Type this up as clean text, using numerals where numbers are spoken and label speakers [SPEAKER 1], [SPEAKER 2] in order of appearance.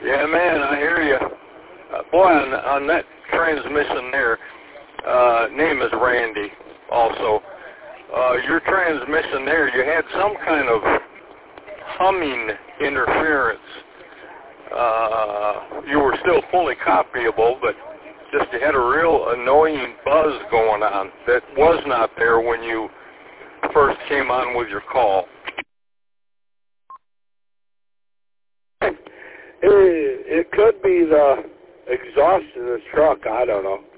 [SPEAKER 1] Yeah, man, I hear you. Boy, on that transmission there, name is Randy also. Your transmission there, you had some kind of humming interference. You were still fully copyable, but just you had a real annoying buzz going on that was not there when you first came on with your call.
[SPEAKER 2] It could be the exhaust in this truck. I don't know.